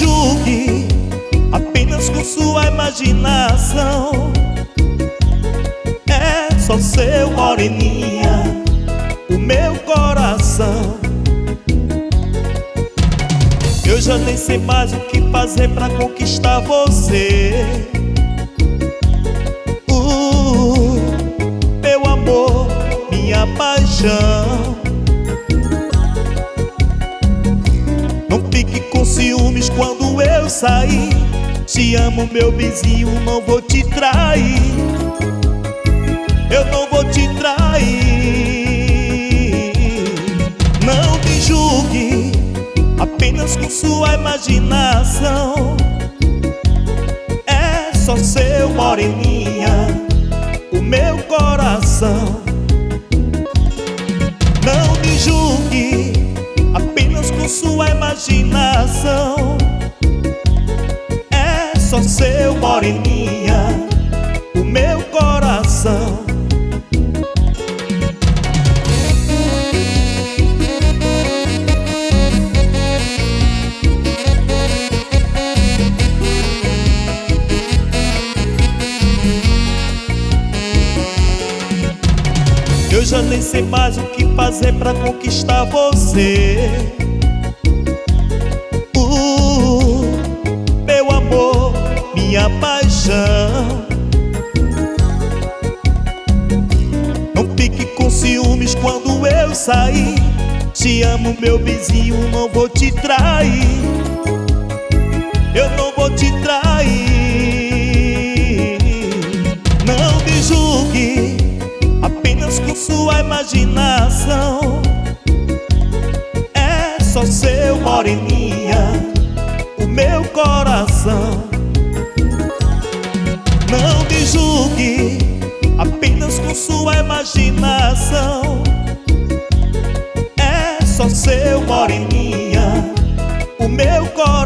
julgue apenas com sua imaginação. É só seu, moreninha, o meu coração. Eu já nem sei mais o que fazer pra conquistar você. Meu amor, minha paixão. Não fique com ciúmes quando eu sair. Te amo, meu vizinho, não vou te trair. Eu não vou te trair. Não me julgue apenas com sua imaginação. É só seu, moreninha, o meu coração. Não me julgue apenas com sua imaginação. É só seu, moreninha, o meu coração. Eu já nem sei mais o que fazer pra conquistar você. Meu amor, minha paixão. Não fique com ciúmes quando eu sair. Te amo, meu vizinho, não vou te trair. Eu não vou te trair. Não me julgue apenas com sua imaginação. É só seu, moreninha, o meu coração. Não me julgue apenas com sua imaginação. É só seu, moreninha, o meu coração.